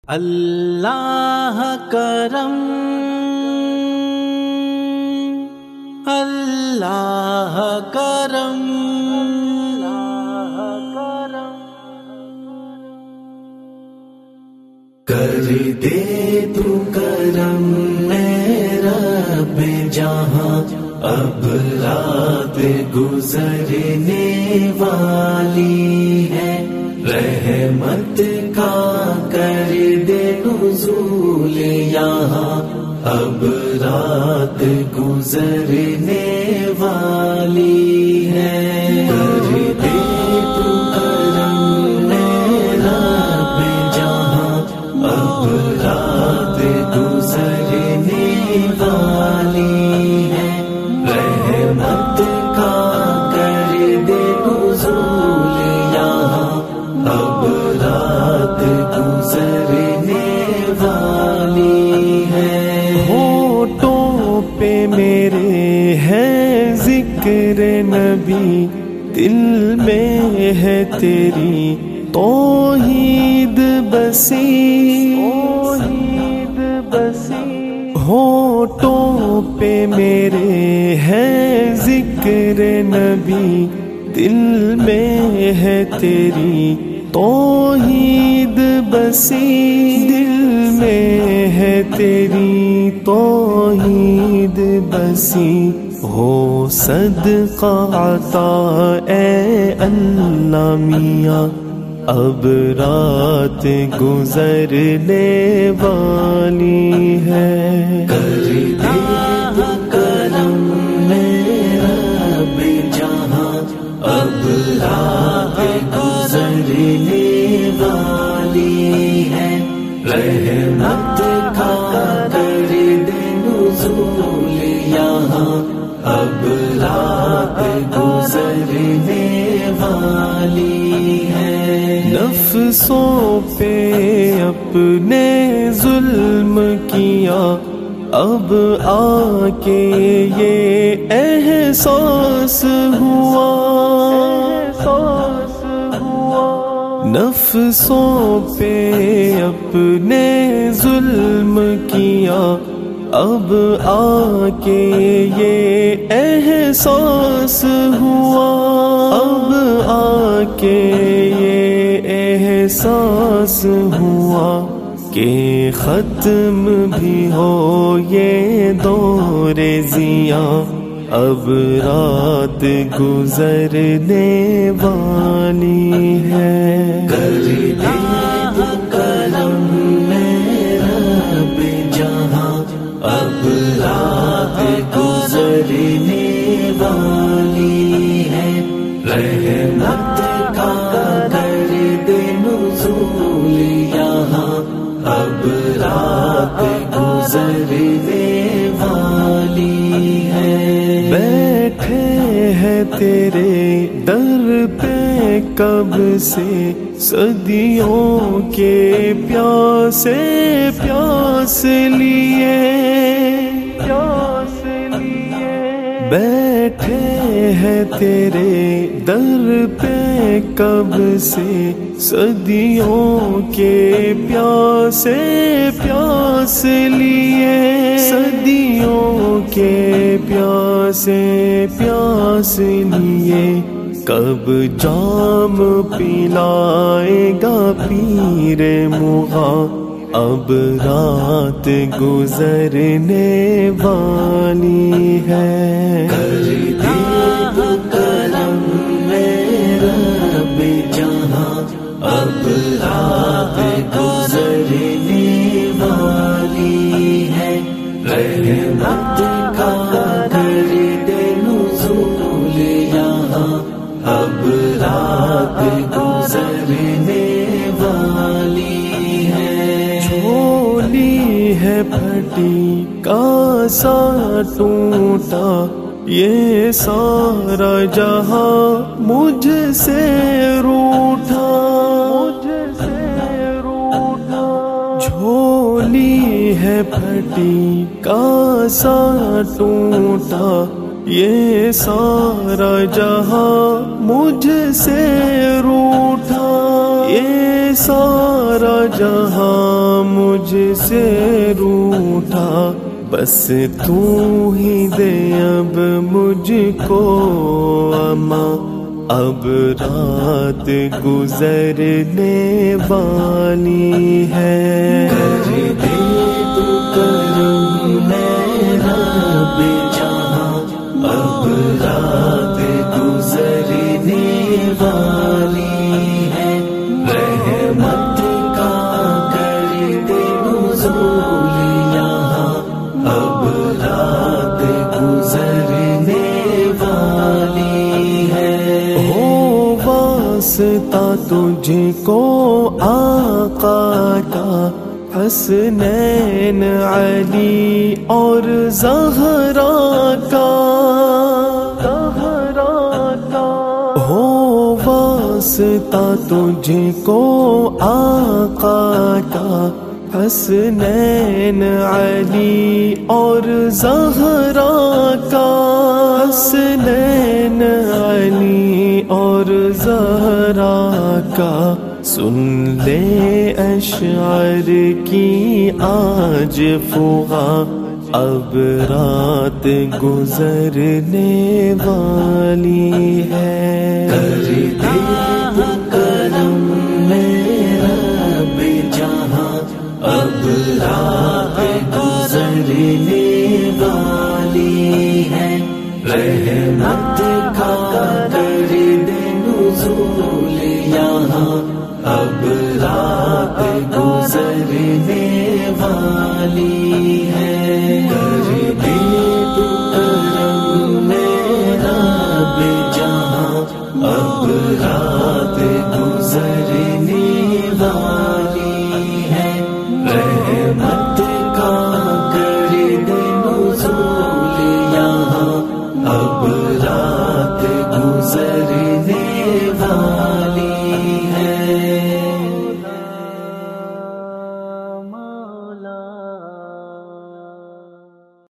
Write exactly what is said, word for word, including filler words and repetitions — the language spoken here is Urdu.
اللہ کرم اللہ کرم کر دے تو کرم اے رب جہاں اب رات گزرنے والی ہے، رحمت کا کر دے نزول یہاں اب رات گزرنے والی ہے۔ کر دے تو کرم اے رب جہاں اب رات گزرنے والی ہے، رحمت کا کر دے نزول یہاں اب رات گزرنے والی ہے۔ ہونٹوں پہ میرے ہے ذکر نبی، دل میں ہے تیری توحید بسی، توحید بسی۔ ہونٹوں پہ میرے ہے ذکر نبی، دل میں ہے تیری توحید بسی، دل میں ہے تیری توحید بسی۔ ہو صدقہ عطا اے اللہ میاں اب رات گزرنے والی ہے۔ کر دے تو کرم میرا رب جہاں اب رات گزرنے والی ہے، رحمت کا کر دے نزول یہاں اب رات گزرنے والی ہے۔ نفسوں پہ اپنے ظلم کیا، اب آ کے یہ احساس ہوا، احساس ہوا۔ نفسوں پہ اپنے ظلم کیا، اب آ کے یہ احساس ہوا، اب آ کے یہ احساس ہوا کہ ختم بھی ہو یہ دور ضیاء اب رات گزرنے والی ہے۔ کر دے تو کرم میرا رب جہاں اب رات گزرنے والی ہے، رحمت کا کر دے نزول یہاں اب رات گزرنے والی ہے۔ بیٹھے ہیں تیرے در پہ کب سے صدیوں کے پیاسے پیاس لیے، پیاس لیے۔ بیٹھے ہیں تیرے در پہ کب سے صدیوں کے پیاسے پیاس لیے، صدیوں کے پیاسے پیاس لیے۔ کب جام پلائے گا پیر مغاں اب رات گزرنے والی ہے۔ کر دے تو کرم میرا رب جہاں اب رات گزرنے والی ہے، رحمت کا کر دے نزول یہاں اب رات گزرنے والی ہے۔ جھولی ہے پھٹی کاسا ٹوٹا، یہ سارا جہاں مجھ سے روٹھا، مجھ سے روٹھا۔ جھولی ہے پھٹی کاسا ٹوٹا، یہ سارا جہاں مجھ سے روٹھا، یہ سارا جہاں مجھ سے روٹھا، بس تو ہی دے اب مجھ کو اما، اب رات گزرنے والی ہے۔ کر دے تو کرم میرا بے جہاں، اب رات گزرنے والی ہے، رحمت کا کر دے نزول یہاں، اب رات گزرنے والی ہے۔ ہو واسطہ تجھ کو آقا کا، حسنین علی اور زہرا کا، زہرا کا ہو واسطہ تجھ کو آقا کا، حسنین علی اور زہرا کا، حسنین علی اور زہرا کا۔ سن لے اشعار کی آج فغا، اب رات گزرنے والی ہے۔ کر دے تو کرم میرا بے جہاں، اب رات گزرنے والی ہے، رحمت کا کر دے نزول یہاں، اب رات گزرنے والی ہے۔ کر دے تو کرم میرا بے جہاں، اب رات گزرنے